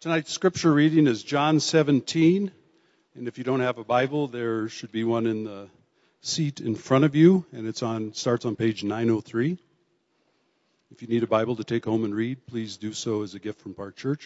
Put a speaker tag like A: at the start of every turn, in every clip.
A: Tonight's scripture reading is John 17, and if you don't have a Bible, there should be one in the seat in front of you, and it starts on page 903. If you need a Bible to take home and read, please do so as a gift from Park Church.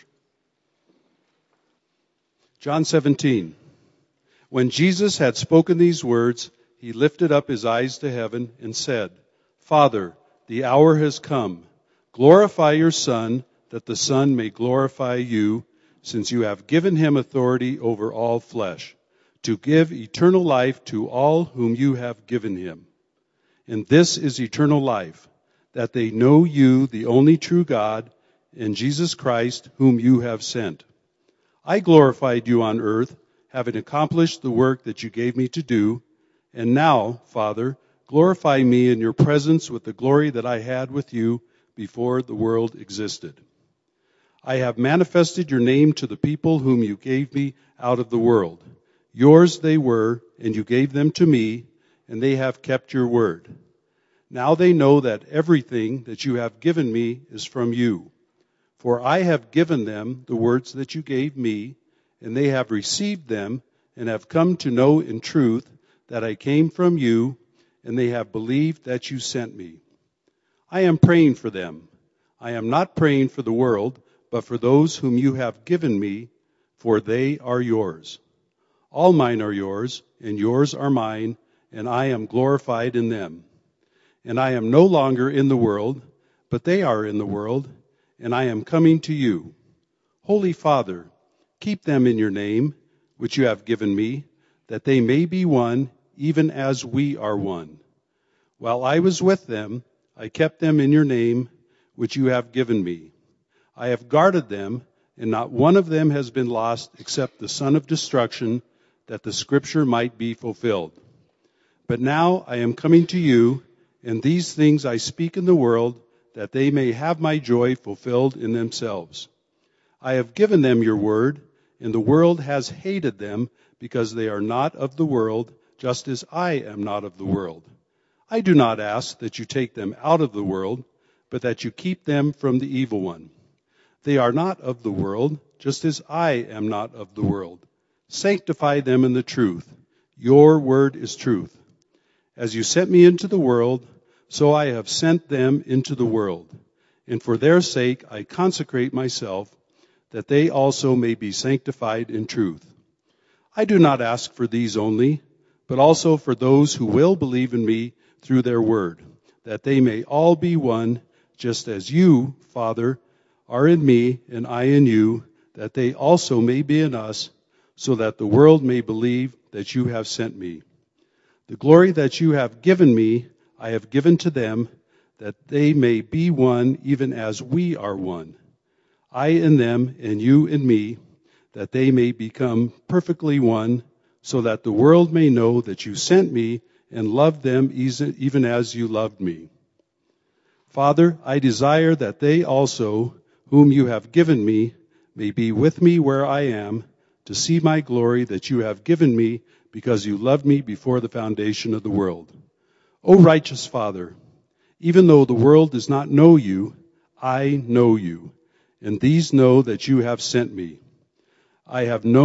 A: John 17. When Jesus had spoken these words, he lifted up his eyes to heaven and said, Father, the hour has come. Glorify your Son, that the Son may glorify you, since you have given him authority over all flesh, to give eternal life to all whom you have given him. And this is eternal life, that they know you, the only true God, and Jesus Christ, whom you have sent. I glorified you on earth, having accomplished the work that you gave me to do. And now, Father, glorify me in your presence with the glory that I had with you before the world existed. I have manifested your name to the people whom you gave me out of the world. Yours they were, and you gave them to me, and they have kept your word. Now they know that everything that you have given me is from you. For I have given them the words that you gave me, and they have received them, and have come to know in truth that I came from you, and they have believed that you sent me. I am praying for them. I am not praying for the world, but for those whom you have given me, for they are yours. All mine are yours, and yours are mine, and I am glorified in them. And I am no longer in the world, but they are in the world, and I am coming to you. Holy Father, keep them in your name, which you have given me, that they may be one, even as we are one. While I was with them, I kept them in your name, which you have given me. I have guarded them, and not one of them has been lost except the son of destruction, that the scripture might be fulfilled. But now I am coming to you, and these things I speak in the world, that they may have my joy fulfilled in themselves. I have given them your word, and the world has hated them, because they are not of the world, just as I am not of the world. I do not ask that you take them out of the world, but that you keep them from the evil one. They are not of the world, just as I am not of the world. Sanctify them in the truth. Your word is truth. As you sent me into the world, so I have sent them into the world. And for their sake I consecrate myself, that they also may be sanctified in truth. I do not ask for these only, but also for those who will believe in me through their word, that they may all be one, just as you, Father, are in me, and I in you, that they also may be in us, so that the world may believe that you have sent me. The glory that you have given me, I have given to them, that they may be one, even as we are one. I in them, and you in me, that they may become perfectly one, so that the world may know that you sent me and loved them even as you loved me. Father, I desire that they also, whom you have given me, may be with me where I am, to see my glory that you have given me, because you loved me before the foundation of the world. O righteous Father, even though the world does not know you, I know you, and these know that you have sent me. I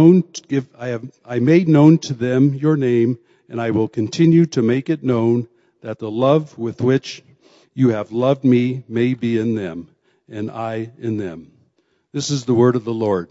A: made known to them your name, and I will continue to make it known, that the love with which you have loved me may be in them, and I in them. This is the word of the Lord.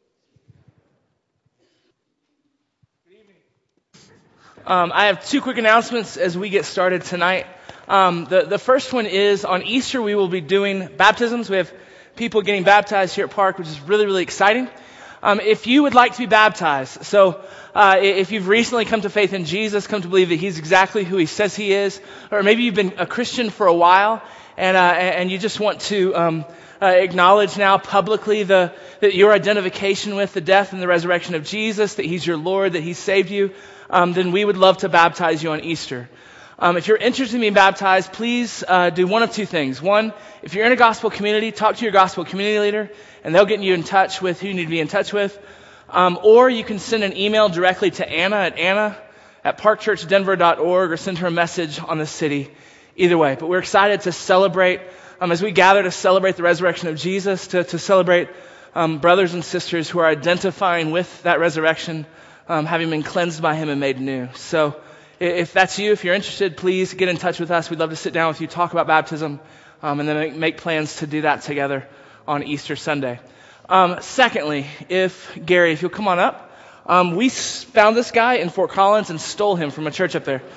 B: Good evening. I have two quick announcements as we get started tonight. The first one is on Easter we will be doing baptisms. We have people getting baptized here at Park, which is really, really exciting. If you would like to be baptized, if you've recently come to faith in Jesus, come to believe that He's exactly who He says He is, or maybe you've been a Christian for a while, and you just want to acknowledge now publicly that your identification with the death and the resurrection of Jesus, that He's your Lord, that He saved you, then we would love to baptize you on Easter. If you're interested in being baptized, please do one of two things. One, if you're in a gospel community, talk to your gospel community leader, and they'll get you in touch with who you need to be in touch with. Or you can send an email directly to Anna at parkchurchdenver.org, or send her a message on the city. Either way. But we're excited to celebrate, as we gather to celebrate the resurrection of Jesus, to celebrate brothers and sisters who are identifying with that resurrection, having been cleansed by him and made new. So if that's you, if you're interested, please get in touch with us. We'd love to sit down with you, talk about baptism, and then make plans to do that together on Easter Sunday. Secondly, Gary, if you'll come on up. We found this guy in Fort Collins and stole him from a church up there.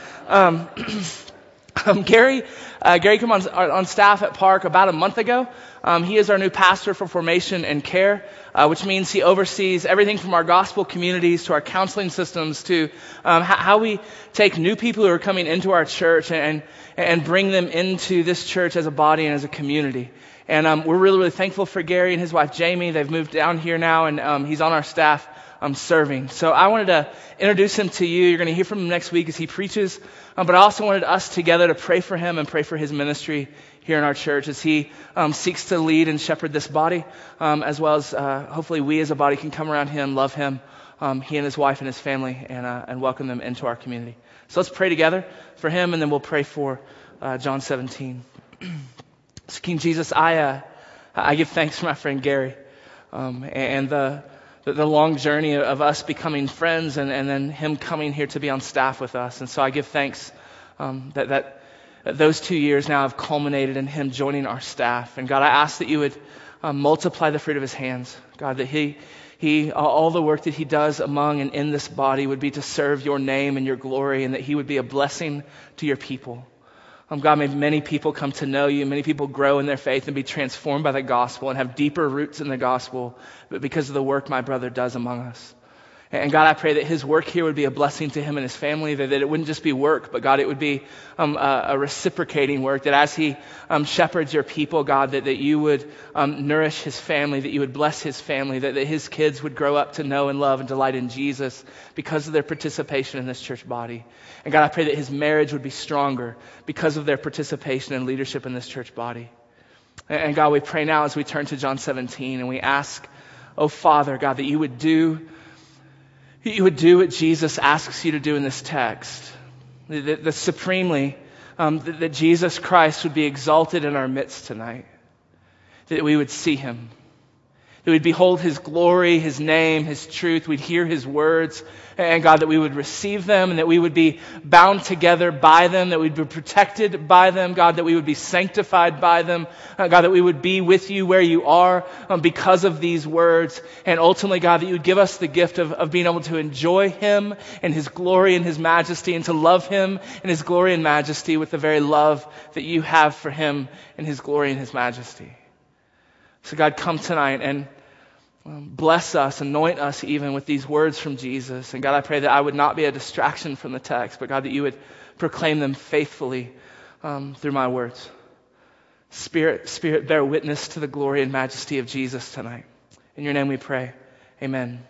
B: Gary came on staff at Park about a month ago. He is our new pastor for formation and care, which means he oversees everything from our gospel communities to our counseling systems to how we take new people who are coming into our church and bring them into this church as a body and as a community. And we're really, really thankful for Gary and his wife Jamie. They've moved down here now, and he's on our staff serving. So I wanted to introduce him to you. You're going to hear from him next week as he preaches. But I also wanted us together to pray for him and pray for his ministry here in our church as he seeks to lead and shepherd this body, as well as hopefully we as a body can come around him, love him, he and his wife and his family, and welcome them into our community. So let's pray together for him, and then we'll pray for John 17. So King Jesus, I give thanks for my friend Gary and the long journey of us becoming friends and then him coming here to be on staff with us. And so I give thanks that those 2 years now have culminated in him joining our staff. And God, I ask that you would multiply the fruit of his hands. God, that he all the work that he does among and in this body would be to serve your name and your glory, and that he would be a blessing to your people. God, may many people come to know you, many people grow in their faith and be transformed by the gospel and have deeper roots in the gospel because of the work my brother does among us. And God, I pray that his work here would be a blessing to him and his family, that it wouldn't just be work, but God, it would be a reciprocating work, that as he shepherds your people, God, that you would nourish his family, that you would bless his family, that his kids would grow up to know and love and delight in Jesus because of their participation in this church body. And God, I pray that his marriage would be stronger because of their participation and leadership in this church body. And God, we pray now as we turn to John 17 and we ask, oh Father, God, that you would do what Jesus asks you to do in this text. That supremely, that Jesus Christ would be exalted in our midst tonight. That we would see him. That we'd behold his glory, his name, his truth. We'd hear his words. And God, that we would receive them and that we would be bound together by them, that we'd be protected by them. God, that we would be sanctified by them. God, that we would be with you where you are because of these words. And ultimately, God, that you would give us the gift of being able to enjoy him and his glory and his majesty, and to love him and his glory and majesty with the very love that you have for him and his glory and his majesty. So God, come tonight and bless us, anoint us even with these words from Jesus. And God, I pray that I would not be a distraction from the text, but God, that you would proclaim them faithfully through my words. Spirit, bear witness to the glory and majesty of Jesus tonight. In your name we pray. Amen.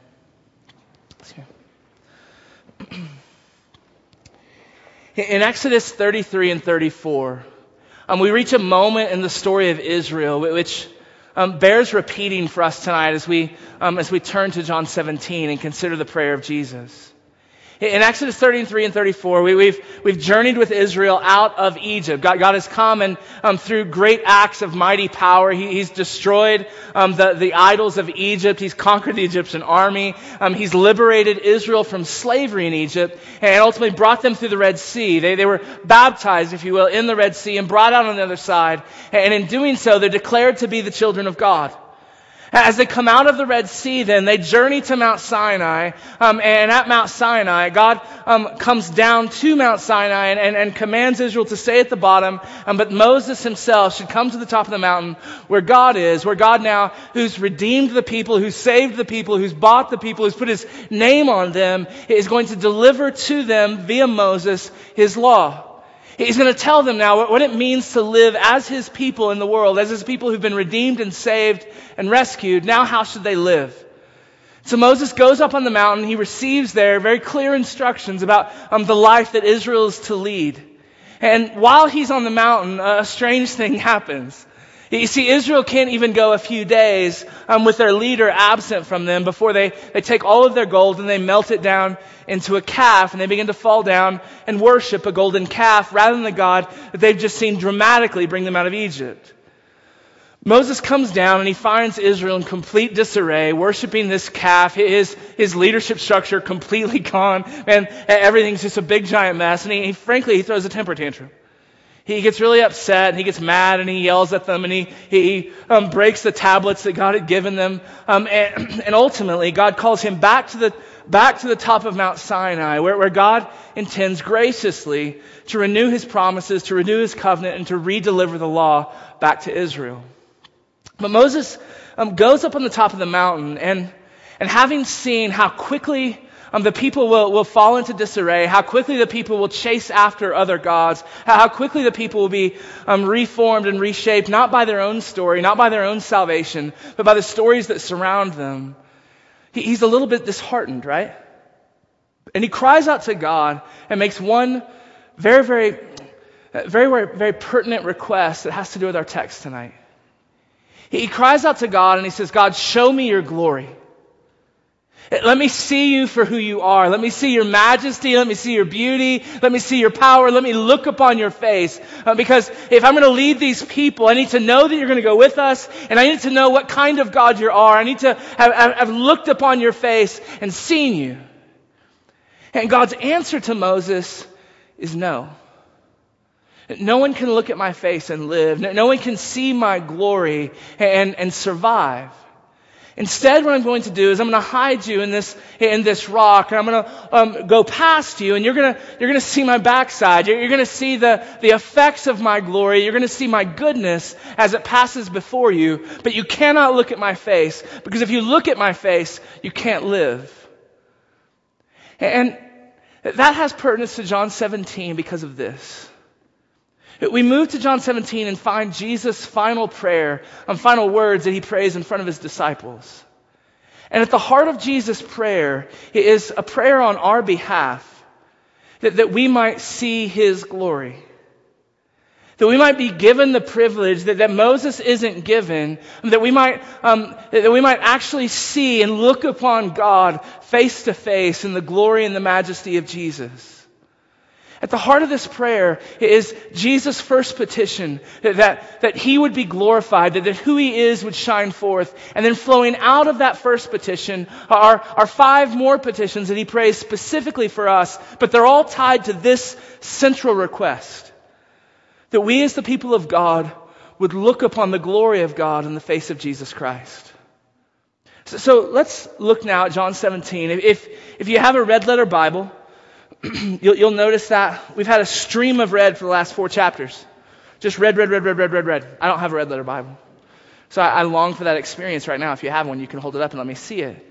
B: In Exodus 33 and 34, we reach a moment in the story of Israel which bears repeating for us tonight as we turn to John 17 and consider the prayer of Jesus. In Exodus 33 and 34, we've journeyed with Israel out of Egypt. God has come and through great acts of mighty power, He's destroyed the idols of Egypt. He's conquered the Egyptian army. He's liberated Israel from slavery in Egypt and ultimately brought them through the Red Sea. They were baptized, if you will, in the Red Sea and brought out on the other side. And in doing so, they're declared to be the children of God. As they come out of the Red Sea, then, they journey to Mount Sinai, and at Mount Sinai, God comes down to Mount Sinai and commands Israel to stay at the bottom, but Moses himself should come to the top of the mountain where God is, where God now, who's redeemed the people, who's saved the people, who's bought the people, who's put his name on them, is going to deliver to them via Moses his law. He's going to tell them now what it means to live as his people in the world, as his people who've been redeemed and saved and rescued. Now how should they live? So Moses goes up on the mountain. He receives there very clear instructions about the life that Israel is to lead. And while he's on the mountain, a strange thing happens. You see, Israel can't even go a few days with their leader absent from them before they take all of their gold and they melt it down into a calf, and they begin to fall down and worship a golden calf rather than the God that they've just seen dramatically bring them out of Egypt. Moses comes down and he finds Israel in complete disarray, worshiping this calf, his leadership structure completely gone, and everything's just a big giant mess, and he throws a temper tantrum. He gets really upset, and he gets mad, and he yells at them, and he breaks the tablets that God had given them, and ultimately God calls him back to the top of Mount Sinai, where God intends graciously to renew his promises, to renew his covenant, and to redeliver the law back to Israel. But Moses goes up on the top of the mountain, and having seen how quickly the people will fall into disarray, how quickly the people will chase after other gods, how quickly the people will be reformed and reshaped, not by their own story, not by their own salvation, but by the stories that surround them, he's a little bit disheartened, right? And he cries out to God and makes one very, very, very, very pertinent request that has to do with our text tonight. He cries out to God and he says, God, show me your glory. Let me see you for who you are. Let me see your majesty. Let me see your beauty. Let me see your power. Let me look upon your face. Because if I'm going to lead these people, I need to know that you're going to go with us. And I need to know what kind of God you are. I need to have looked upon your face and seen you. And God's answer to Moses is no. No one can look at my face and live. No one can see my glory and survive. Instead, what I'm going to do is I'm going to hide you in this rock, and I'm going to go past you, and you're going to see my backside. You're going to see the effects of my glory. You're going to see my goodness as it passes before you. But you cannot look at my face, because if you look at my face, you can't live. And that has pertinence to John 17 because of this. We move to John 17 and find Jesus' final prayer, final words that he prays in front of his disciples. And at the heart of Jesus' prayer is a prayer on our behalf, that we might see his glory. That we might be given the privilege that Moses isn't given, that we might actually see and look upon God face to face in the glory and the majesty of Jesus. At the heart of this prayer is Jesus' first petition, that he would be glorified, that who he is would shine forth. And then flowing out of that first petition are 5 more petitions that he prays specifically for us, but they're all tied to this central request, that we as the people of God would look upon the glory of God in the face of Jesus Christ. So let's look now at John 17. If you have a red letter Bible, you'll notice that we've had a stream of red for the last 4 chapters. Just red. I don't have a red letter Bible. So I long for that experience right now. If you have one, you can hold it up and let me see it.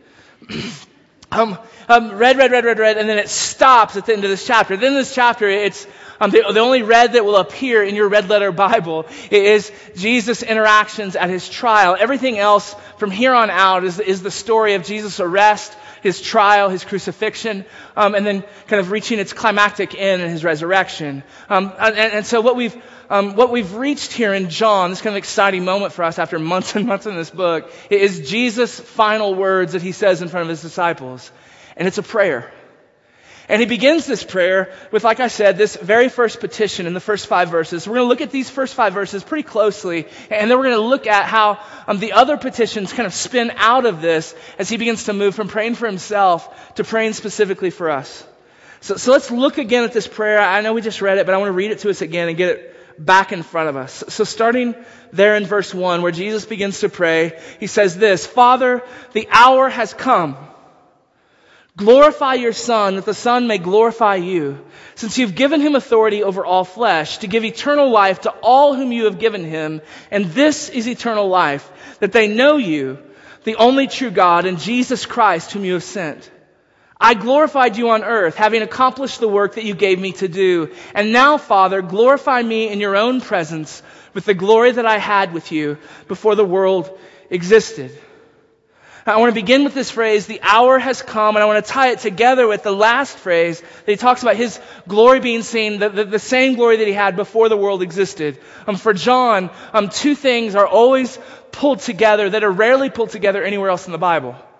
B: Red, and then it stops at the end of this chapter. At the end of this chapter, it's the only red that will appear in your red letter Bible is Jesus' interactions at his trial. Everything else from here on out is the story of Jesus' arrest, his trial, his crucifixion, and then kind of reaching its climactic end in his resurrection. And so what we've reached here in John, this kind of exciting moment for us after months and months in this book, is Jesus' final words that he says in front of his disciples. And it's a prayer. And he begins this prayer with, like I said, this very first petition in the first 5 verses. We're going to look at these first 5 verses pretty closely, and then we're going to look at how the other petitions kind of spin out of this as he begins to move from praying for himself to praying specifically for us. So let's look again at this prayer. I know we just read it, but I want to read it to us again and get it back in front of us. So starting there in verse 1, where Jesus begins to pray, he says this, "Father, the hour has come. Glorify your Son, that the Son may glorify you, since you've given him authority over all flesh, to give eternal life to all whom you have given him. And this is eternal life, that they know you, the only true God, and Jesus Christ, whom you have sent. I glorified you on earth, having accomplished the work that you gave me to do. And now, Father, glorify me in your own presence with the glory that I had with you before the world existed." I want to begin with this phrase, the hour has come, and I want to tie it together with the last phrase that he talks about his glory being seen, the same glory that he had before the world existed. For John, 2 things are always pulled together that are rarely pulled together anywhere else in the Bible.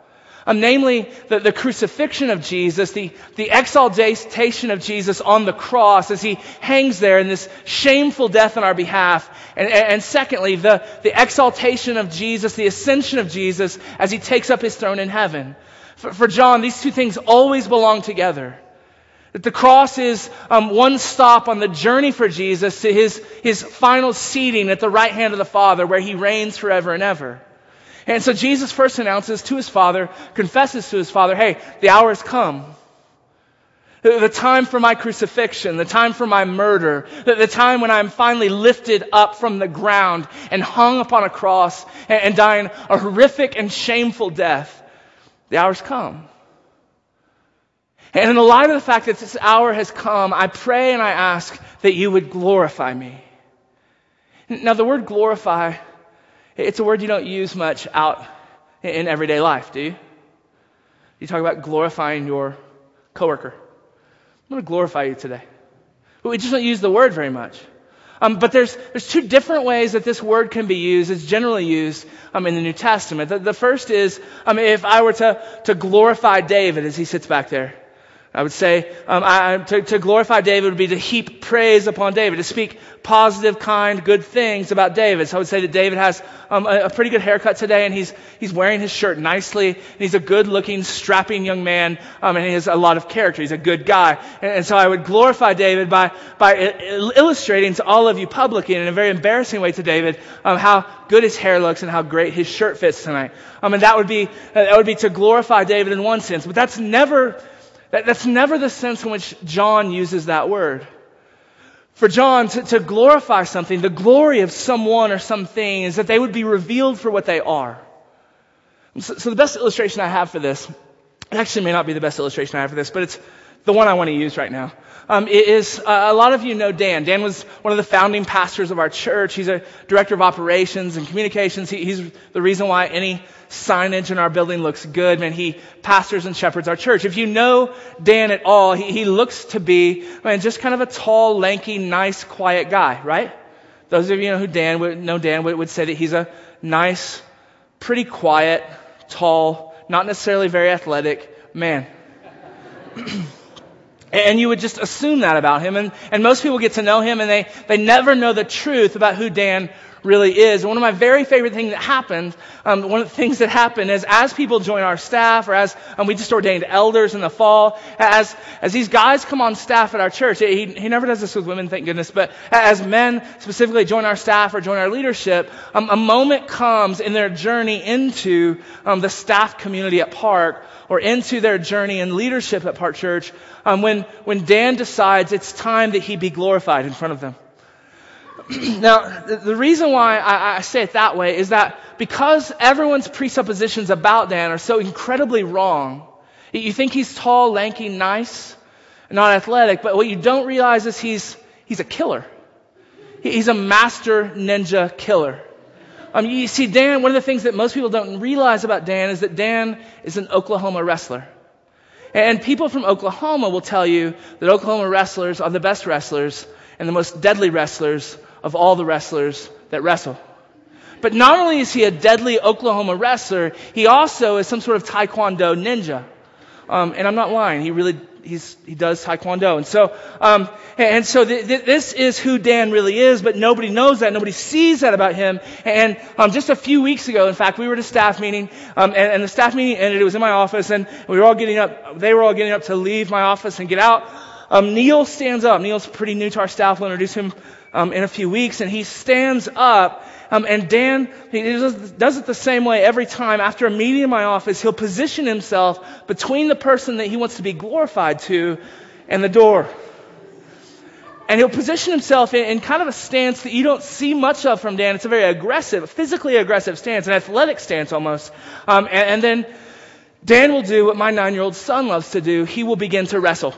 B: namely the crucifixion of Jesus, the exaltation of Jesus on the cross as he hangs there in this shameful death on our behalf. And secondly, the exaltation of Jesus, the ascension of Jesus as he takes up his throne in heaven. For John, these two things always belong together. That the cross is one stop on the journey for Jesus to his final seating at the right hand of the Father, where he reigns forever and ever. And so Jesus first announces to his Father, confesses to his Father, hey, the hour has come. The time for my crucifixion, the time for my murder, the time when I'm finally lifted up from the ground and hung upon a cross and dying a horrific and shameful death. The hour's come. And in the light of the fact that this hour has come, I pray and I ask that you would glorify me. Now, the word glorify, it's a word you don't use much out in everyday life, do you? You talk about glorifying your coworker. I'm going to glorify you today. But we just don't use the word very much. But there's two different ways that this word can be used. It's generally used in the New Testament. The first is, if I were to glorify David as he sits back there, I would say to glorify David would be to heap praise upon David, to speak positive, kind, good things about David. So I would say that David has a pretty good haircut today, and he's wearing his shirt nicely, and he's a good-looking, strapping young man, and he has a lot of character. He's a good guy. And so I would glorify David by illustrating to all of you publicly, in a very embarrassing way to David, how good his hair looks and how great his shirt fits tonight. And that would be to glorify David in one sense, but that's never the sense in which John uses that word. For John, to glorify something, the glory of someone or something, is that they would be revealed for what they are. So the best illustration I have for this, it actually may not be the best illustration I have for this, but it's the one I want to use right now. A lot of you know Dan. Dan was one of the founding pastors of our church. He's a director of operations and communications. He's the reason why any signage in our building looks good. Man, he pastors and shepherds our church. If you know Dan at all, he looks to be just kind of a tall, lanky, nice, quiet guy, right? Those of you who know Dan would say that he's a nice, pretty quiet, tall, not necessarily very athletic man. And you would just assume that about him. And most people get to know him, and they never know the truth about who Dan really is. And one of my very favorite things that happened, one of the things that happened is as people join our staff, or as we just ordained elders in the fall, as these guys come on staff at our church, he never does this with women, thank goodness, but as men specifically join our staff or join our leadership, a moment comes in their journey into the staff community at Park, or into their journey in leadership at Park Church, when Dan decides it's time that he be glorified in front of them. Now, the reason why I say it that way is that because everyone's presuppositions about Dan are so incredibly wrong, you think he's tall, lanky, nice, not athletic, but what you don't realize is he's a killer. He's a master ninja killer. You see, Dan, one of the things that most people don't realize about Dan is that Dan is an Oklahoma wrestler. And people from Oklahoma will tell you that Oklahoma wrestlers are the best wrestlers and the most deadly wrestlers of all the wrestlers that wrestle. But not only is he a deadly Oklahoma wrestler, he also is some sort of Taekwondo ninja. And I'm not lying. He does Taekwondo. And so this is who Dan really is, but nobody knows that. Nobody sees that about him. And just a few weeks ago, in fact, we were at a staff meeting, and the staff meeting ended. It was in my office, and they were all getting up to leave my office and get out. Neil stands up. Neil's pretty new to our staff. We'll introduce him in a few weeks, and he stands up. And Dan, he does it the same way every time. After a meeting in my office, he'll position himself between the person that he wants to be glorified to and the door. And he'll position himself in kind of a stance that you don't see much of from Dan. It's a very aggressive, physically aggressive stance, an athletic stance almost. And then Dan will do what my 9-year-old son loves to do. He will begin to wrestle.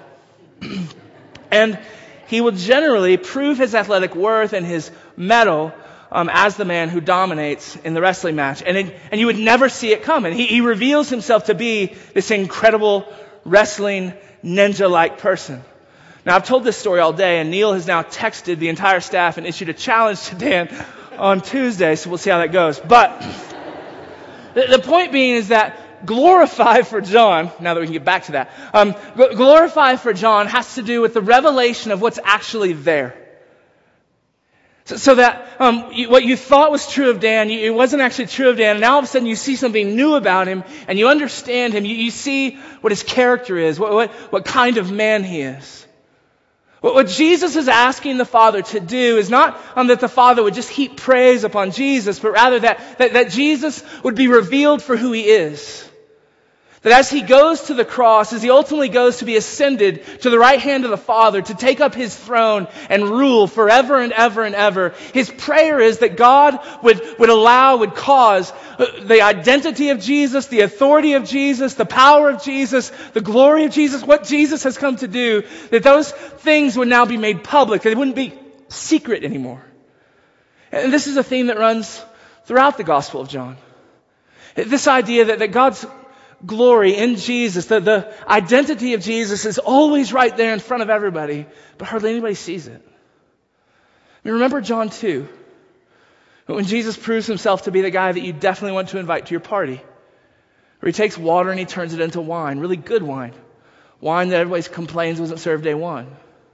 B: And he will generally prove his athletic worth and his mettle as the man who dominates in the wrestling match. And you would never see it coming. He reveals himself to be this incredible wrestling ninja-like person. Now, I've told this story all day, and Neil has now texted the entire staff and issued a challenge to Dan on Tuesday, so we'll see how that goes. But the point being is that glorify for John, now that we can get back to that, glorify for John has to do with the revelation of what's actually there. So that what you thought was true of Dan, it wasn't actually true of Dan. And now all of a sudden you see something new about him and you understand him. You see what his character is, what kind of man he is. What Jesus is asking the Father to do is not that the Father would just heap praise upon Jesus, but rather that Jesus would be revealed for who he is. That as he goes to the cross, as he ultimately goes to be ascended to the right hand of the Father, to take up his throne and rule forever and ever and ever, his prayer is that God would cause the identity of Jesus, the authority of Jesus, the power of Jesus, the glory of Jesus, what Jesus has come to do, that those things would now be made public, that they wouldn't be secret anymore. And this is a theme that runs throughout the Gospel of John. This idea that God's glory in Jesus, the identity of Jesus is always right there in front of everybody, but hardly anybody sees it. I mean, remember John 2, when Jesus proves himself to be the guy that you definitely want to invite to your party, where he takes water and he turns it into wine, really good wine that everybody complains wasn't served day one.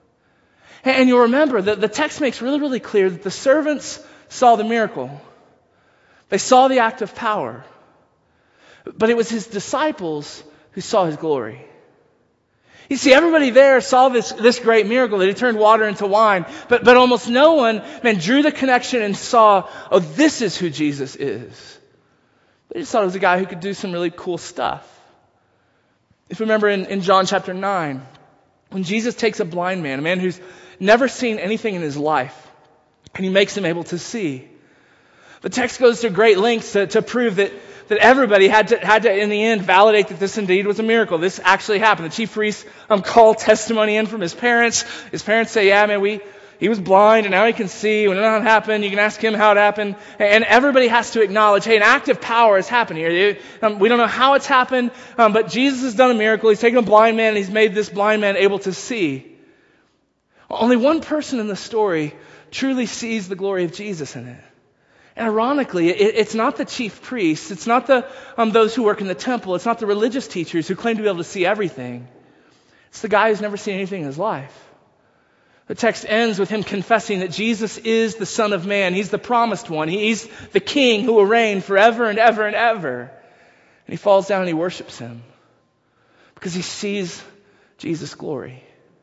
B: And you'll remember that the text makes really, really clear that the servants saw the miracle. They saw the act of power. But it was his disciples who saw his glory. You see, everybody there saw this great miracle that he turned water into wine, but almost no one, drew the connection and saw, oh, this is who Jesus is. They just thought it was a guy who could do some really cool stuff. If you remember in John chapter 9, when Jesus takes a blind man, a man who's never seen anything in his life, and he makes him able to see. The text goes to great lengths to prove that everybody had to in the end validate that this indeed was a miracle. This actually happened. The chief priests call testimony in from his parents. His parents say, yeah, man, he was blind and now he can see. When it happened, you can ask him how it happened. And everybody has to acknowledge, hey, an act of power has happened here. We don't know how it's happened, but Jesus has done a miracle. He's taken a blind man and he's made this blind man able to see. Only one person in the story truly sees the glory of Jesus in it. And ironically, it's not the chief priests, it's not those who work in the temple, it's not the religious teachers who claim to be able to see everything. It's the guy who's never seen anything in his life. The text ends with him confessing that Jesus is the Son of Man. He's the promised one. He's the King who will reign forever and ever and ever. And he falls down and he worships him because he sees Jesus' glory.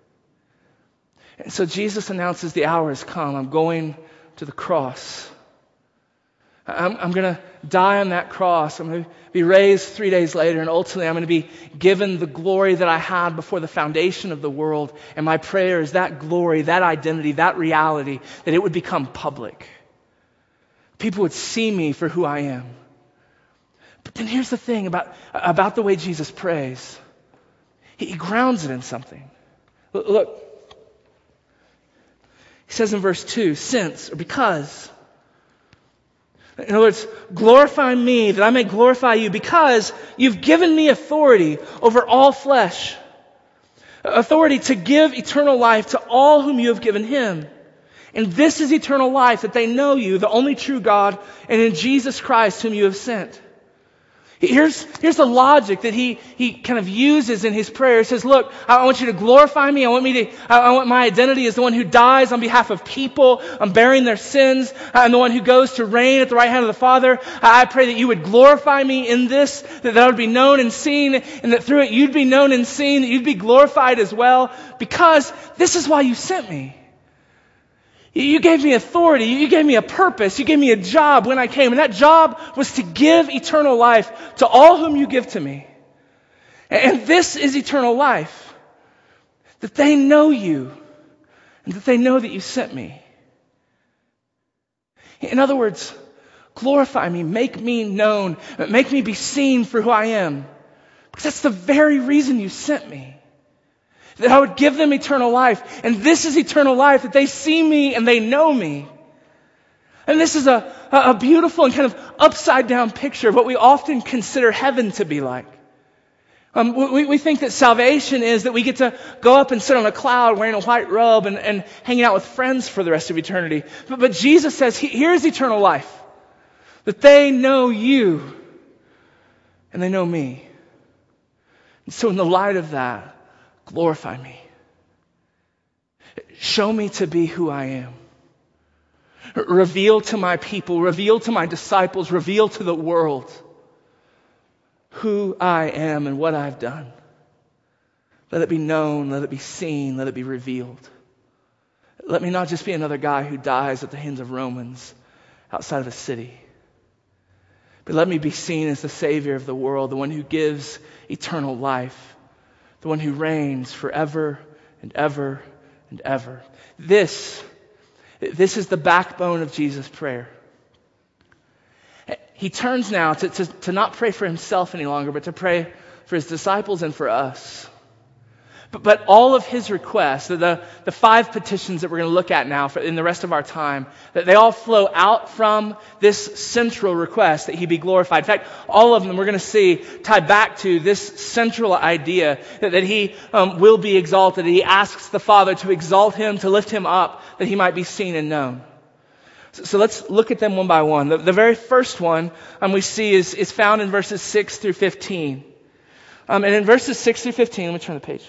B: And so Jesus announces the hour has come. I'm going to the cross. I'm going to die on that cross. I'm going to be raised 3 days later, and ultimately I'm going to be given the glory that I had before the foundation of the world. And my prayer is that glory, that identity, that reality, that it would become public. People would see me for who I am. But then here's the thing about the way Jesus prays. He grounds it in something. Look. He says in verse 2, since, or because. In other words, glorify me that I may glorify you because you've given me authority over all flesh. Authority to give eternal life to all whom you have given him. And this is eternal life, that they know you, the only true God, and in Jesus Christ whom you have sent. Here's the logic that he kind of uses in his prayer. He says, look, I want you to glorify me. I want my identity as the one who dies on behalf of people. I'm bearing their sins. I'm the one who goes to reign at the right hand of the Father. I pray that you would glorify me in this, that I would be known and seen, and that through it you'd be known and seen, that you'd be glorified as well, because this is why you sent me. You gave me authority. You gave me a purpose. You gave me a job when I came. And that job was to give eternal life to all whom you give to me. And this is eternal life. That they know you. And that they know that you sent me. In other words, glorify me. Make me known. Make me be seen for who I am. Because that's the very reason you sent me. That I would give them eternal life. And this is eternal life, that they see me and they know me. And this is a beautiful and kind of upside down picture of what we often consider heaven to be like. We think that salvation is that we get to go up and sit on a cloud wearing a white robe and hanging out with friends for the rest of eternity. But Jesus says, here's eternal life. That they know you. and they know me. And so in the light of that, glorify me. Show me to be who I am. Reveal to my people, reveal to my disciples, reveal to the world who I am and what I've done. Let it be known, let it be seen, let it be revealed. Let me not just be another guy who dies at the hands of Romans outside of a city. But let me be seen as the Savior of the world, the one who gives eternal life, the one who reigns forever and ever and ever. This is the backbone of Jesus' prayer. He turns now to not pray for himself any longer, but to pray for his disciples and for us. But all of his requests, the 5 petitions that we're going to look at now in the rest of our time, that they all flow out from this central request that he be glorified. In fact, all of them we're going to see tie back to this central idea that he will be exalted. He asks the Father to exalt him, to lift him up, that he might be seen and known. So let's look at them one by one. The very first one we see is found in verses 6 through 15. And in verses 6 through 15, let me turn the page.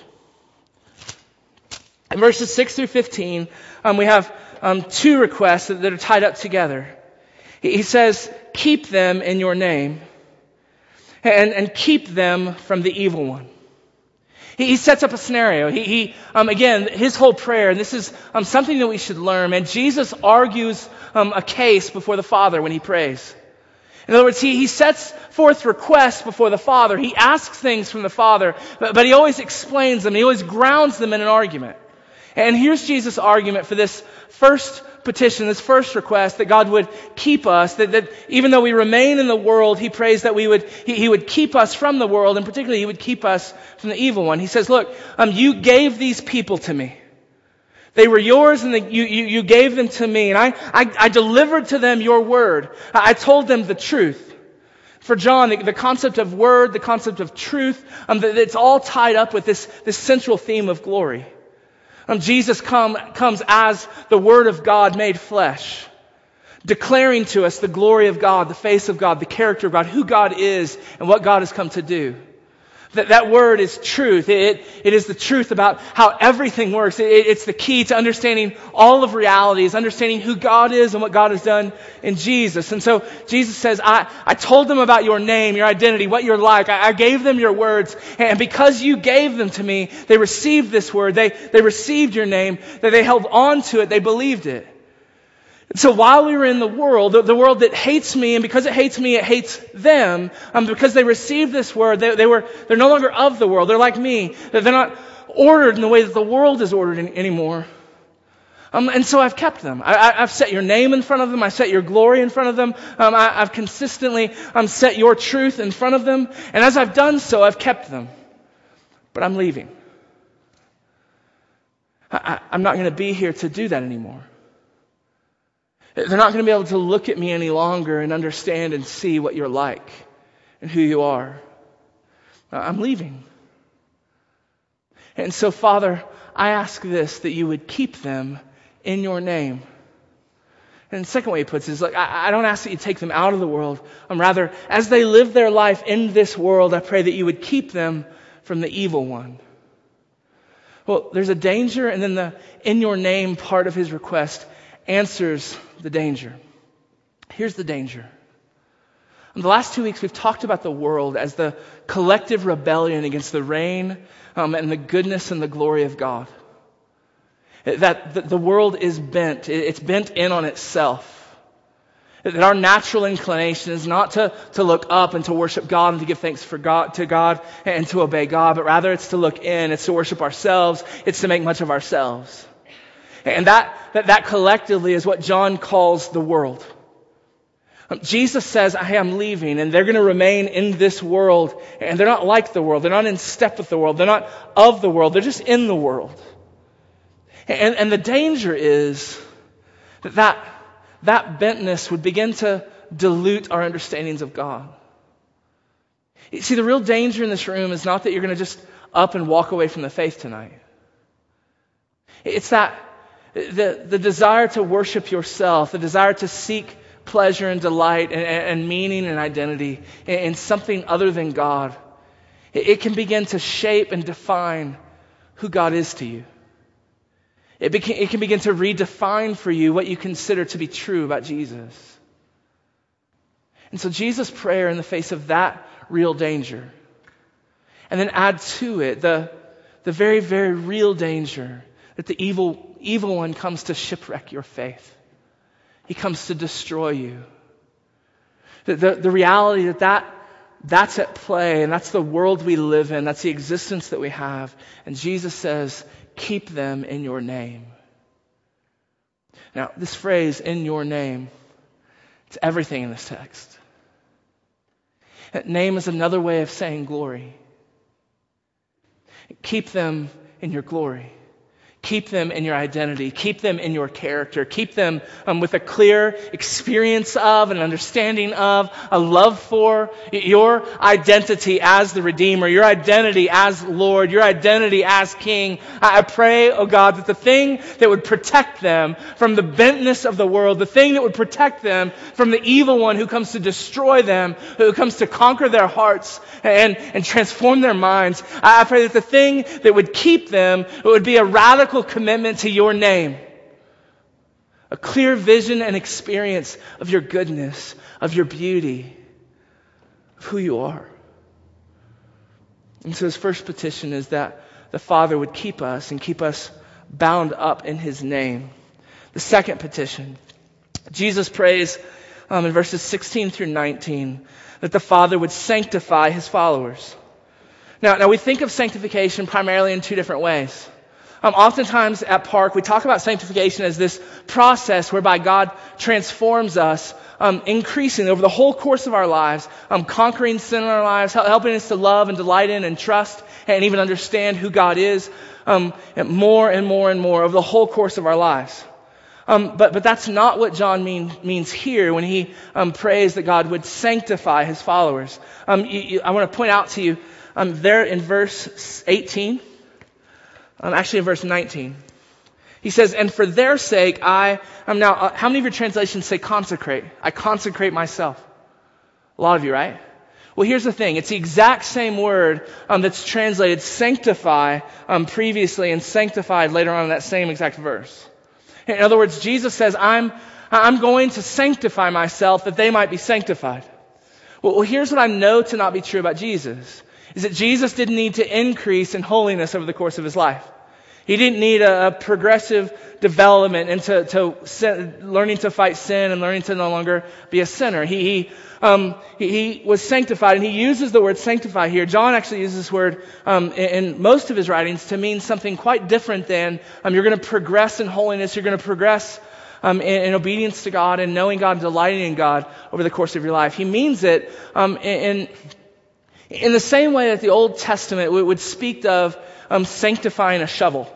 B: In verses 6 through 15, we have 2 requests that are tied up together. He says, keep them in your name and keep them from the evil one. He sets up a scenario. Again, his whole prayer, and this is something that we should learn, and Jesus argues a case before the Father when he prays. In other words, he sets forth requests before the Father. He asks things from the Father, but he always explains them. He always grounds them in an argument. And here's Jesus' argument for this first petition, this first request, that God would keep us, that even though we remain in the world, he prays that he would keep us from the world, and particularly he would keep us from the evil one. He says, look, you gave these people to me. They were yours and you gave them to me, and I delivered to them your word. I told them the truth. For John, the concept of word, the concept of truth, it's all tied up with this central theme of glory. Jesus comes as the Word of God made flesh, declaring to us the glory of God, the face of God, the character of God, who God is, and what God has come to do. That word is truth. It is the truth about how everything works. It's the key to understanding all of reality, is understanding who God is and what God has done in Jesus. And so Jesus says, I told them about your name, your identity, what you're like. I gave them your words. And because you gave them to me, they received this word. They received your name. That they held on to it. They believed it. So while we were in the world that hates me, and because it hates me, it hates them, because they received this word, they're no longer of the world. They're like me. They're not ordered in the way that the world is ordered anymore. And so I've kept them. I've set your name in front of them. I set your glory in front of them. I've consistently set your truth in front of them. And as I've done so, I've kept them. But I'm leaving. I'm not going to be here to do that anymore. They're not going to be able to look at me any longer and understand and see what you're like and who you are. I'm leaving. And so, Father, I ask this, that you would keep them in your name. And the second way he puts it is, like, I don't ask that you take them out of the world. Rather, as they live their life in this world, I pray that you would keep them from the evil one. Well, there's a danger, and then the in your name part of his request answers the danger. Here's the danger. In the last 2 weeks, we've talked about the world as the collective rebellion against the reign and the goodness and the glory of God. That the world is bent. It's bent in on itself. That our natural inclination is not to look up and to worship God and to give thanks to God and to obey God, but rather it's to look in. It's to worship ourselves. It's to make much of ourselves. And that collectively is what John calls the world. Jesus says, I am leaving, and they're going to remain in this world, and they're not like the world. They're not in step with the world. They're not of the world. They're just in the world. And the danger is that bentness would begin to dilute our understandings of God. You see, the real danger in this room is not that you're going to just up and walk away from the faith tonight. It's that the desire to worship yourself, the desire to seek pleasure and delight and meaning and identity in something other than God, it can begin to shape and define who God is to you. It can begin to redefine for you what you consider to be true about Jesus. And so Jesus' prayer in the face of that real danger, and then add to it the very, very real danger that the evil one comes to shipwreck your faith. He comes to destroy you. The reality that's at play, and that's the world we live in, that's the existence that we have. And Jesus says, keep them in your name. Now, this phrase, in your name, it's everything in this text. Name is another way of saying glory. Keep them in your glory. Keep them in your identity. Keep them in your character. Keep them with a clear experience of, an understanding of, a love for your identity as the Redeemer, your identity as Lord, your identity as King. I pray, oh God, that the thing that would protect them from the bentness of the world, the thing that would protect them from the evil one who comes to destroy them, who comes to conquer their hearts and transform their minds, I pray that the thing that would keep them would be a radical commitment to your name. A clear vision and experience of your goodness, of your beauty, of who you are. And so his first petition is that the Father would keep us and keep us bound up in his name. The second petition, Jesus prays in verses 16 through 19 that the Father would sanctify his followers. Now we think of sanctification primarily in two different ways. Oftentimes at Park, we talk about sanctification as this process whereby God transforms us, increasing over the whole course of our lives, conquering sin in our lives, helping us to love and delight in and trust and even understand who God is, more and more and more over the whole course of our lives. But that's not what John means here when he prays that God would sanctify his followers. I want to point out to you there in verse 18. Actually, in verse 19, he says, and for their sake, I am now, how many of your translations say consecrate? I consecrate myself. A lot of you, right? Well, here's the thing. It's the exact same word that's translated sanctify previously and sanctified later on in that same exact verse. In other words, Jesus says, I'm going to sanctify myself that they might be sanctified. Well, here's what I know to not be true about Jesus. Is that Jesus didn't need to increase in holiness over the course of his life. He didn't need a progressive development into learning to fight sin and learning to no longer be a sinner. He was sanctified, and he uses the word sanctify here. John actually uses this word in most of his writings to mean something quite different than you're going to progress in holiness, you're going to progress in obedience to God and knowing God and delighting in God over the course of your life. He means it in the same way that the Old Testament would speak of sanctifying a shovel.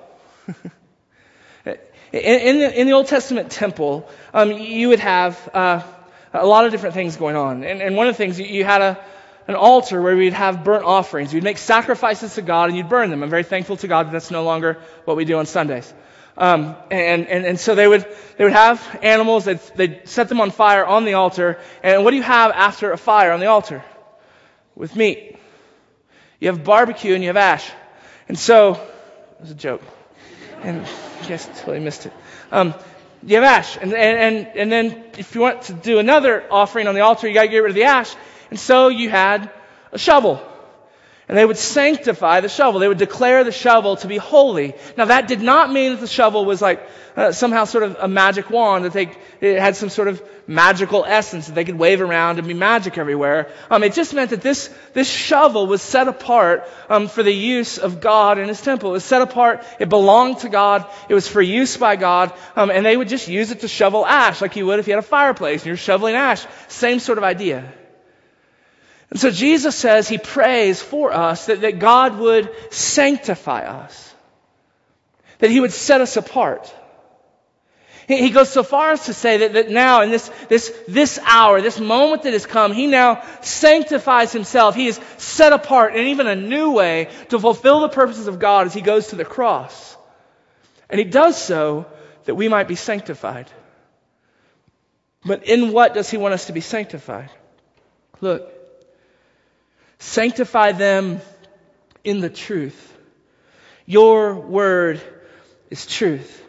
B: in the Old Testament temple, you would have a lot of different things going on. And one of the things, you had an altar where we'd have burnt offerings. You'd make sacrifices to God and you'd burn them. I'm very thankful to God that that's no longer what we do on Sundays. And so they would have animals, they'd set them on fire on the altar. And what do you have after a fire on the altar? With meat. You have barbecue and you have ash. And so, it was a joke. And you guys totally missed it. You have ash. And then if you want to do another offering on the altar, you got to get rid of the ash. And so you had a shovel. And they would sanctify the shovel. They would declare the shovel to be holy. Now that did not mean that the shovel was like somehow sort of a magic wand, that it had some sort of magical essence that they could wave around and be magic everywhere. It just meant that this shovel was set apart for the use of God in his temple. It was set apart. It belonged to God. It was for use by God. And they would just use it to shovel ash like you would if you had a fireplace and you're shoveling ash. Same sort of idea. And so Jesus says, he prays for us that God would sanctify us. That he would set us apart. He goes so far as to say that now in this hour, this moment that has come, he now sanctifies himself. He is set apart in even a new way to fulfill the purposes of God as he goes to the cross. And he does so that we might be sanctified. But in what does he want us to be sanctified? Look, sanctify them in the truth. Your word is truth.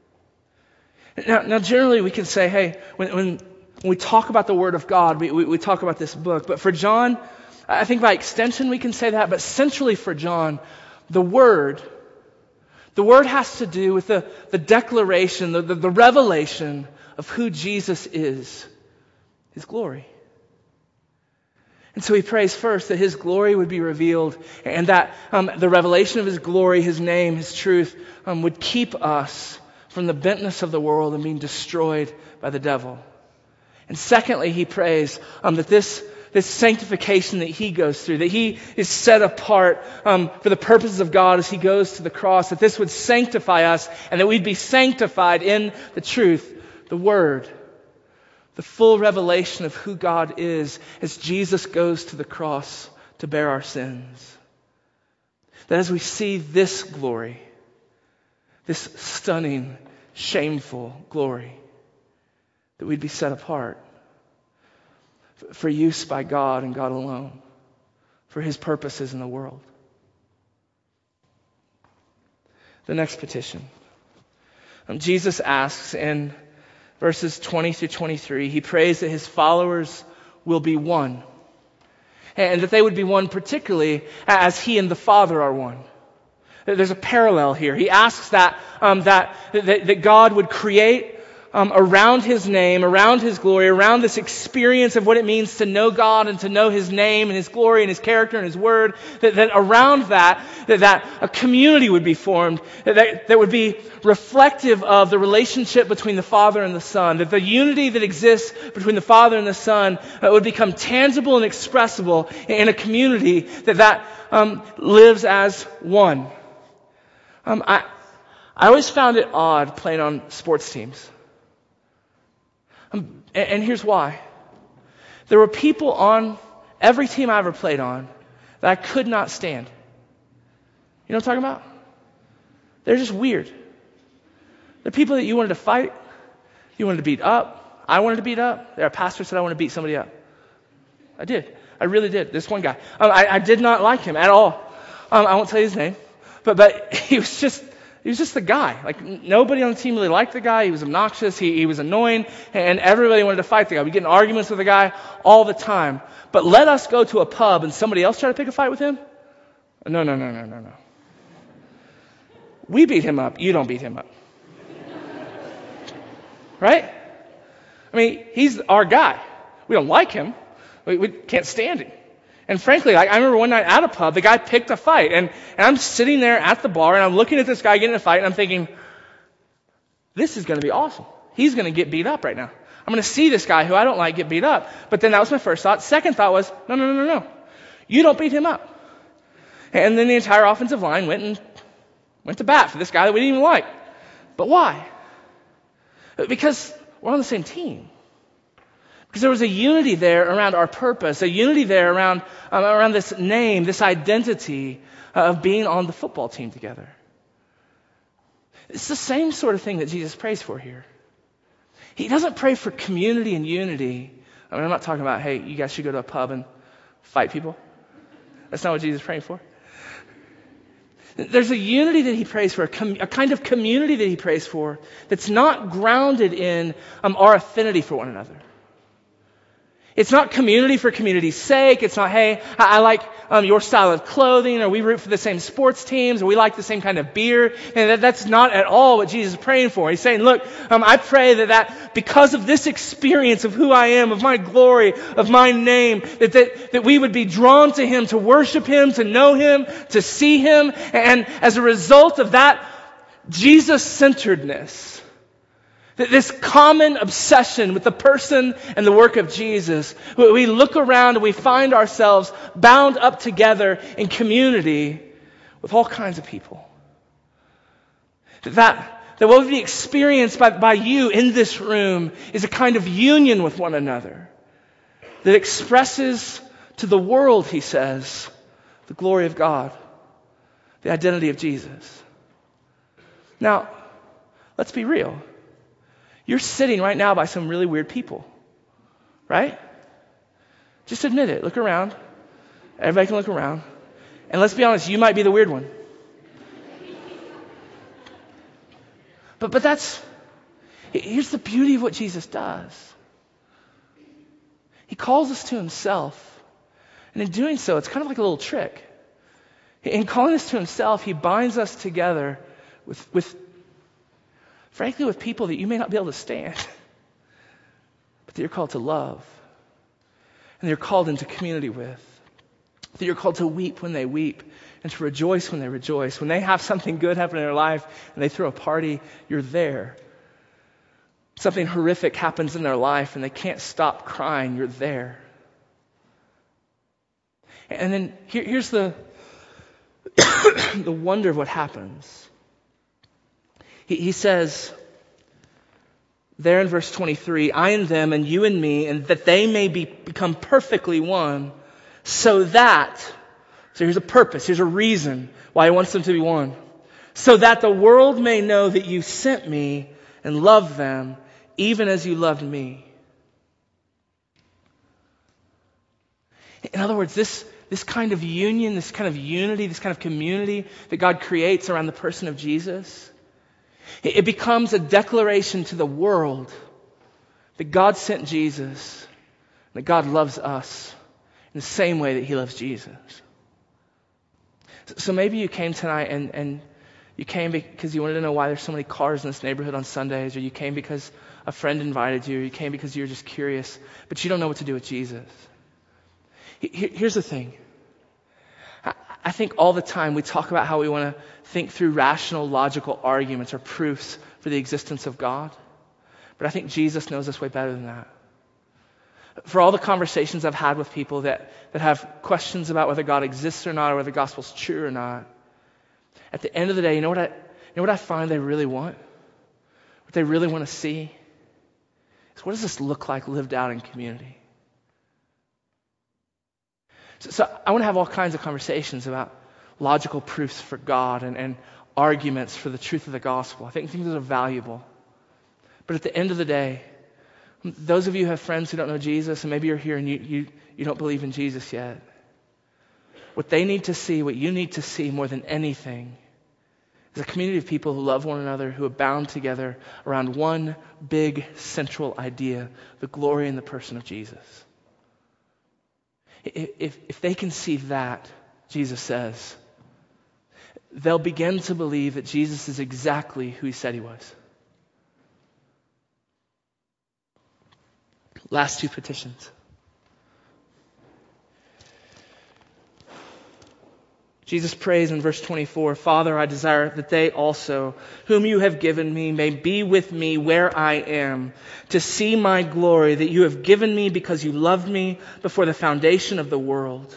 B: Now generally we can say, hey, when we talk about the Word of God, we talk about this book. But for John, I think by extension we can say that, but centrally for John, the Word has to do with the declaration, the revelation of who Jesus is, His glory. And so he prays first that His glory would be revealed and that the revelation of His glory, His name, His truth would keep us from the bentness of the world and being destroyed by the devil. And secondly, he prays that this sanctification that He goes through, that He is set apart for the purposes of God as He goes to the cross, that this would sanctify us and that we'd be sanctified in the truth, the Word. The full revelation of who God is as Jesus goes to the cross to bear our sins. That as we see this glory, this stunning, shameful glory, that we'd be set apart for use by God and God alone, for His purposes in the world. The next petition. Jesus asks in verses 20 through 23, he prays that His followers will be one. And that they would be one particularly as He and the Father are one. There's a parallel here. He asks that God would create around His name, around His glory, around this experience of what it means to know God and to know His name and His glory and His character and His word, that around that a community would be formed that would be reflective of the relationship between the Father and the Son, that the unity that exists between the Father and the Son would become tangible and expressible in a community that lives as one. I always found it odd playing on sports teams. And here's why. There were people on every team I ever played on that I could not stand. You know what I'm talking about? They're just weird. They're people that you wanted to fight, you wanted to beat up. I wanted to beat up. There are pastors that I want to beat somebody up. I did. I really did. This one guy. I did not like him at all. I won't tell you his name. But he was just the guy. Like, nobody on the team really liked the guy. He was obnoxious. He was annoying. And everybody wanted to fight the guy. We get in arguments with the guy all the time. But let us go to a pub and somebody else try to pick a fight with him? No. We beat him up. You don't beat him up. Right? I mean, he's our guy. We don't like him. We can't stand him. And frankly, I remember one night at a pub, the guy picked a fight. And I'm sitting there at the bar, and I'm looking at this guy getting in a fight, and I'm thinking, this is going to be awesome. He's going to get beat up right now. I'm going to see this guy who I don't like get beat up. But then that was my first thought. Second thought was, no. You don't beat him up. And then the entire offensive line went to bat for this guy that we didn't even like. But why? Because we're on the same team. Because there was a unity there around our purpose, a unity there around this name, this identity of being on the football team together. It's the same sort of thing that Jesus prays for here. He doesn't pray for community and unity. I mean, I'm not talking about, hey, you guys should go to a pub and fight people. That's not what Jesus is praying for. There's a unity that He prays for, a kind of community that He prays for that's not grounded in our affinity for one another. It's not community for community's sake. It's not, hey, I like your style of clothing, or we root for the same sports teams, or we like the same kind of beer. And that's not at all what Jesus is praying for. He's saying, look, I pray that because of this experience of who I am, of my glory, of my name, that we would be drawn to Him, to worship Him, to know Him, to see Him. And as a result of that Jesus-centeredness, this common obsession with the person and the work of Jesus, we look around and we find ourselves bound up together in community with all kinds of people. That what we experience by you in this room is a kind of union with one another that expresses to the world, he says, the glory of God, the identity of Jesus. Now, let's be real. You're sitting right now by some really weird people, right? Just admit it. Look around. Everybody can look around. And let's be honest, you might be the weird one. But here's the beauty of what Jesus does. He calls us to himself. And in doing so, it's kind of like a little trick. In calling us to himself, he binds us together with frankly, with people that you may not be able to stand, but that you're called to love. And you're called into community with. That you're called to weep when they weep and to rejoice when they rejoice. When they have something good happen in their life and they throw a party, you're there. Something horrific happens in their life and they can't stop crying, you're there. And then here's the the wonder of what happens. He says there in verse 23, I and them and you and me, and that they may become perfectly one, so here's a purpose, here's a reason why he wants them to be one. So that the world may know that you sent me and loved them, even as you loved me. In other words, this kind of union, this kind of unity, this kind of community that God creates around the person of Jesus, it becomes a declaration to the world that God sent Jesus, that God loves us in the same way that he loves Jesus. So maybe you came tonight and you came because you wanted to know why there's so many cars in this neighborhood on Sundays, or you came because a friend invited you, or you came because you were just curious, but you don't know what to do with Jesus. Here's the thing. I think all the time we talk about how we want to think through rational, logical arguments or proofs for the existence of God. But I think Jesus knows us way better than that. For all the conversations I've had with people that have questions about whether God exists or not, or whether the gospel's true or not, at the end of the day, you know what I find they really want? What they really want to see is, what does this look like lived out in community? So I want to have all kinds of conversations about logical proofs for God and arguments for the truth of the gospel. I think things are valuable. But at the end of the day, those of you who have friends who don't know Jesus, and maybe you're here and you don't believe in Jesus yet, what they need to see, what you need to see more than anything, is a community of people who love one another, who are bound together around one big central idea, the glory in the person of Jesus. If they can see that, Jesus says, they'll begin to believe that Jesus is exactly who he said he was. Last two petitions. Jesus prays in verse 24, Father, I desire that they also, whom you have given me, may be with me where I am, to see my glory that you have given me because you loved me before the foundation of the world.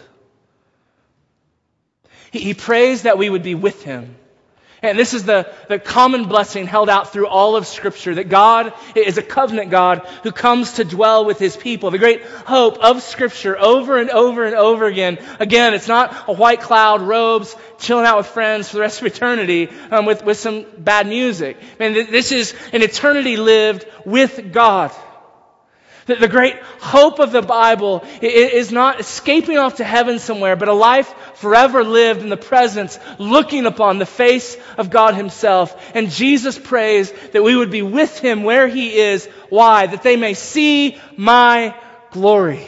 B: He prays that we would be with him. And this is the common blessing held out through all of Scripture, that God is a covenant God who comes to dwell with his people. The great hope of Scripture over and over and over again. Again, it's not a white cloud, robes, chilling out with friends for the rest of eternity with some bad music. Man, this is an eternity lived with God. The great hope of the Bible is not escaping off to heaven somewhere, but a life forever lived in the presence, looking upon the face of God himself. And Jesus prays that we would be with him where he is. Why? That they may see my glory.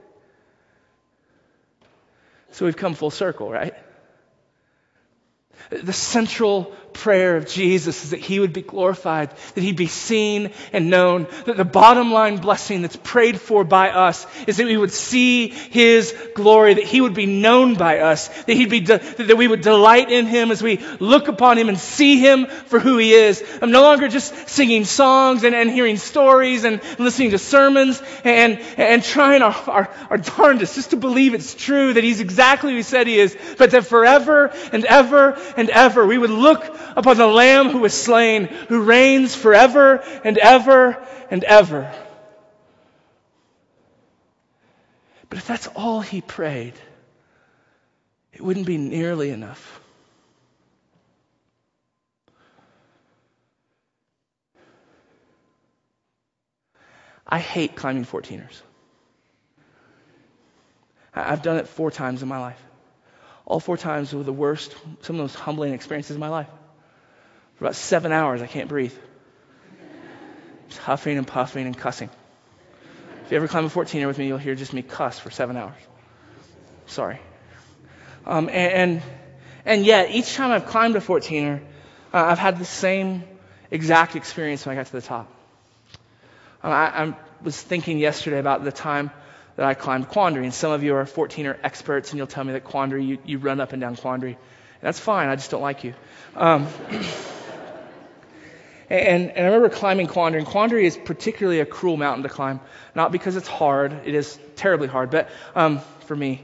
B: So we've come full circle, right? The central prayer of Jesus is that he would be glorified, that he'd be seen and known. That the bottom line blessing that's prayed for by us is that we would see his glory, that he would be known by us, that we would delight in him as we look upon him and see him for who he is. I'm no longer just singing songs and hearing stories and listening to sermons and trying our darndest just to believe it's true, that he's exactly who he said he is, but that forever and ever and ever we would look upon the Lamb who was slain, who reigns forever and ever and ever. But if that's all he prayed, it wouldn't be nearly enough. I hate climbing 14ers. I've done it 4 times in my life. All 4 times were the worst, some of the most humbling experiences of my life. For about 7 hours, I can't breathe. Just huffing and puffing and cussing. If you ever climb a 14er with me, you'll hear just me cuss for 7 hours. Sorry. And yet, each time I've climbed a 14er, I've had the same exact experience when I got to the top. I was thinking yesterday about the time that I climbed Quandary, and some of you are 14er experts, and you'll tell me that Quandary, you run up and down Quandary. And that's fine, I just don't like you. And I remember climbing Quandary, and Quandary is particularly a cruel mountain to climb, not because it's hard, it is terribly hard, but for me.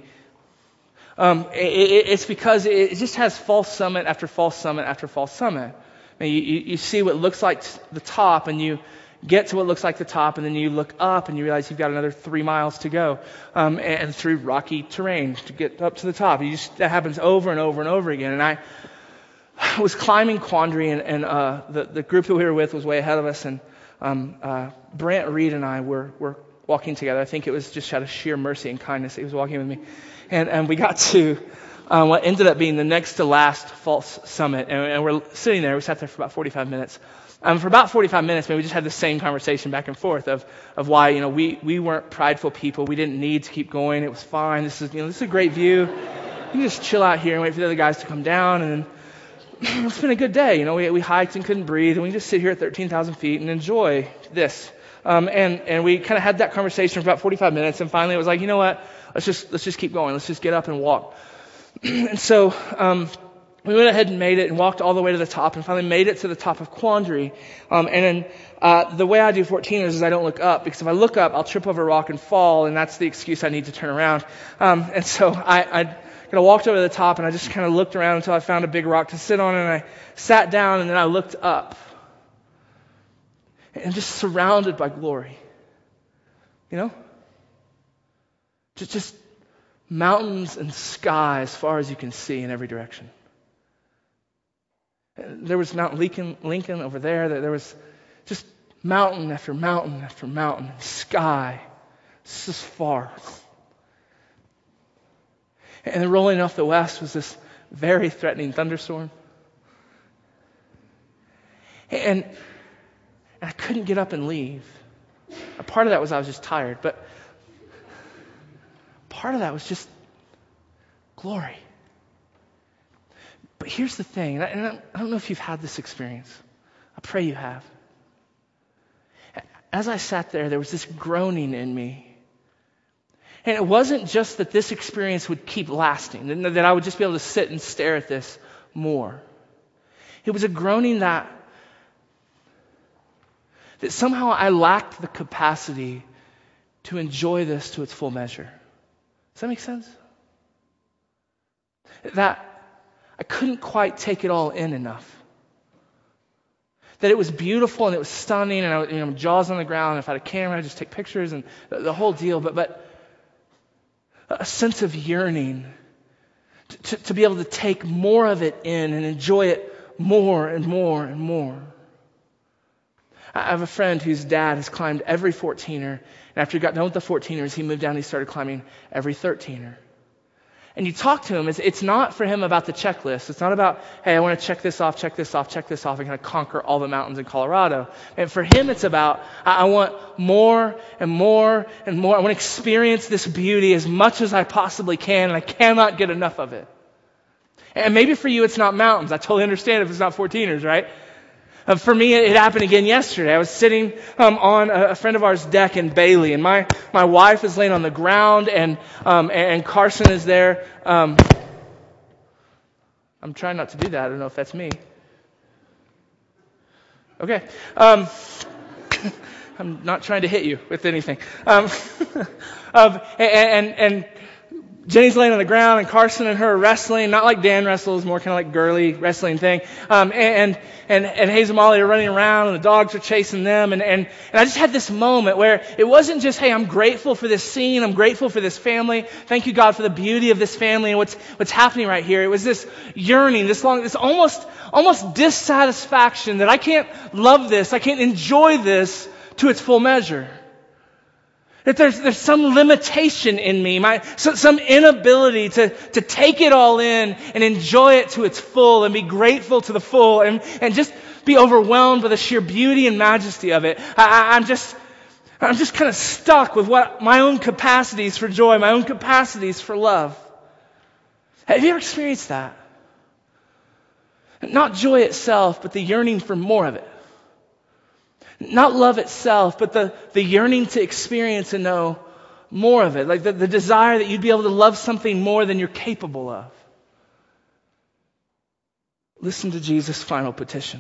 B: It's because it just has false summit after false summit after false summit. I mean, you see what looks like the top, and you get to what looks like the top, and then you look up and you realize you've got another 3 miles to go, and through rocky terrain to get up to the top. That happens over and over and over again. And I was climbing Quandary, and the group that we were with was way ahead of us, and Brant Reed and I were walking together. I think it was just out of sheer mercy and kindness that he was walking with me. And we got to what ended up being the next to last false summit, and we're sitting there. We sat there for about 45 minutes. For about 45 minutes, we just had the same conversation back and forth of why, we weren't prideful people. We didn't need to keep going. It was fine. This is a great view. You can just chill out here and wait for the other guys to come down. And it's been a good day. We hiked and couldn't breathe, and we just sit here at 13,000 feet and enjoy this. And we kind of had that conversation for about 45 minutes, and finally it was like, you know what? Let's just keep going. Let's just get up and walk. And so we went ahead and made it and walked all the way to the top and finally made it to the top of Quandary. And then the way I do 14ers is I don't look up, because if I look up, I'll trip over a rock and fall, and that's the excuse I need to turn around. And so I kind of walked over to the top, and I just kind of looked around until I found a big rock to sit on, and I sat down, and then I looked up. And just surrounded by glory. Just mountains and sky as far as you can see in every direction. There was Mount Lincoln over there. There was just mountain after mountain after mountain, sky. This is far. And then rolling off the west was this very threatening thunderstorm. And I couldn't get up and leave. A part of that was I was just tired, but part of that was just glory. But here's the thing, and I don't know if you've had this experience. I pray you have. As I sat there was this groaning in me. And it wasn't just that this experience would keep lasting, that I would just be able to sit and stare at this more. It was a groaning that somehow I lacked the capacity to enjoy this to its full measure. Does that make sense? That I couldn't quite take it all in enough. That it was beautiful and it was stunning, and jaws on the ground, and if I had a camera, I'd just take pictures and the whole deal, but a sense of yearning to be able to take more of it in and enjoy it more and more and more. I have a friend whose dad has climbed every 14er, and after he got done with the 14ers, he moved down and he started climbing every 13er. And you talk to him, it's not for him about the checklist. It's not about, hey, I want to check this off, check this off, check this off, and kind of conquer all the mountains in Colorado. And for him, it's about, I want more and more and more. I want to experience this beauty as much as I possibly can, and I cannot get enough of it. And maybe for you, it's not mountains. I totally understand if it's not 14ers, right? For me, it happened again yesterday. I was sitting on a friend of ours' deck in Bailey, and my wife is laying on the ground, and Carson is there. I'm trying not to do that. I don't know if that's me. Okay. I'm not trying to hit you with anything. And Jenny's laying on the ground, and Carson and her are wrestling, not like Dan wrestles, more kind of like girly wrestling thing. And Hazel and Molly are running around, and the dogs are chasing them. And I just had this moment where it wasn't just, hey, I'm grateful for this scene, I'm grateful for this family. Thank you, God, for the beauty of this family and what's happening right here. It was this yearning, this almost dissatisfaction that I can't love this, I can't enjoy this to its full measure. That there's some limitation in me, some inability to take it all in and enjoy it to its full and be grateful to the full and just be overwhelmed by the sheer beauty and majesty of it. I'm just kind of stuck with what my own capacities for joy, my own capacities for love. Have you ever experienced that? Not joy itself, but the yearning for more of it. Not love itself, but the yearning to experience and know more of it. Like the desire that you'd be able to love something more than you're capable of. Listen to Jesus' final petition.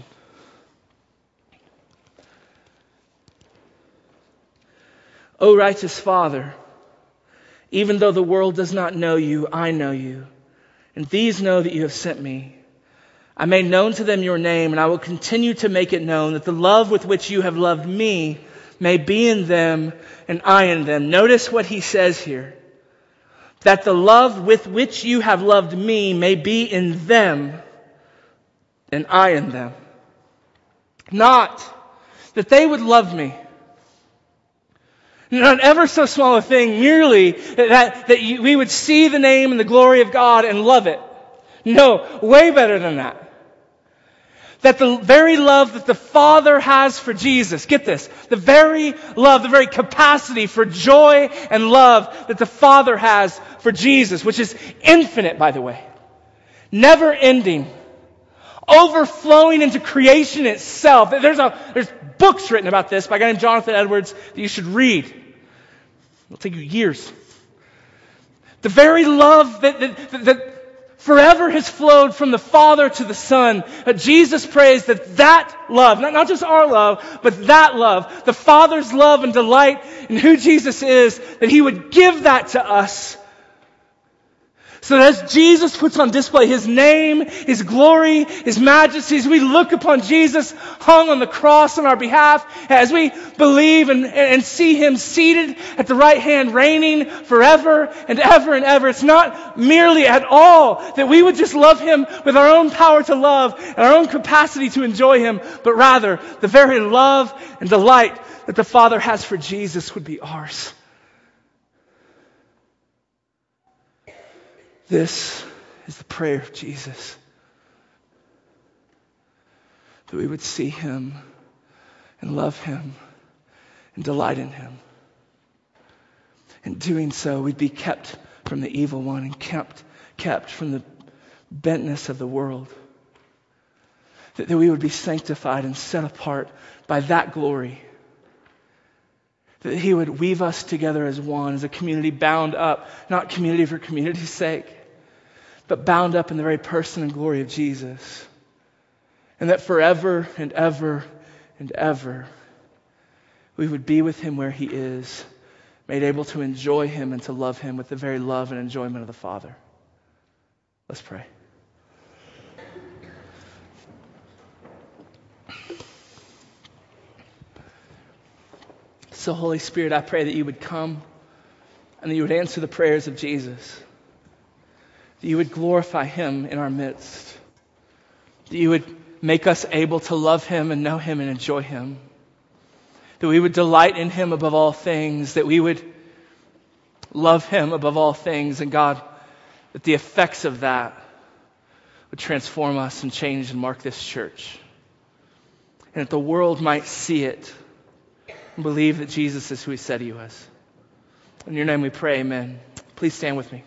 B: O righteous Father, even though the world does not know you, I know you, and these know that you have sent me. I made known to them your name, and I will continue to make it known, that the love with which you have loved me may be in them and I in them. Notice what he says here. That the love with which you have loved me may be in them and I in them. Not that they would love me. Not ever so small a thing, merely that we would see the name and the glory of God and love it. No, way better than that. That the very love that the Father has for Jesus, get this, the very love, the very capacity for joy and love that the Father has for Jesus, which is infinite, by the way, never ending, overflowing into creation itself. There's books written about this by a guy named Jonathan Edwards that you should read. It'll take you years. The very love that forever has flowed from the Father to the Son. Jesus prays that love, not just our love, but that love, the Father's love and delight in who Jesus is, that He would give that to us. So that as Jesus puts on display His name, His glory, His majesty, as we look upon Jesus hung on the cross on our behalf, as we believe and see Him seated at the right hand, reigning forever and ever and ever, it's not merely at all that we would just love Him with our own power to love and our own capacity to enjoy Him, but rather the very love and delight that the Father has for Jesus would be ours. This is the prayer of Jesus. That we would see Him and love Him and delight in Him. In doing so, we'd be kept from the evil one and kept from the bentness of the world. That we would be sanctified and set apart by that glory. That He would weave us together as one, as a community bound up, not community for community's sake, but bound up in the very person and glory of Jesus. And that forever and ever and ever, we would be with Him where He is, made able to enjoy Him and to love Him with the very love and enjoyment of the Father. Let's pray. So Holy Spirit, I pray that you would come and that you would answer the prayers of Jesus. That you would glorify Him in our midst. That you would make us able to love Him and know Him and enjoy Him. That we would delight in Him above all things. That we would love Him above all things. And God, that the effects of that would transform us and change and mark this church. And that the world might see it and believe that Jesus is who He said He was. In your name we pray, amen. Please stand with me.